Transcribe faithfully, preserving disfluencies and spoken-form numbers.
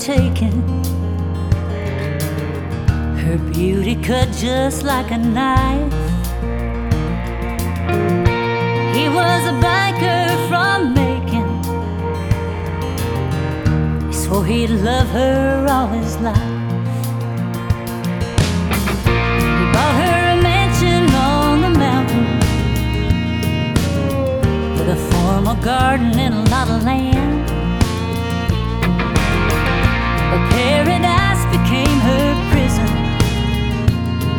taken. Her beauty cut just like a knife. He was a biker from Macon. He swore he'd love her all his life. He bought her a mansion on the mountain with a formal garden and a lot of land. A paradise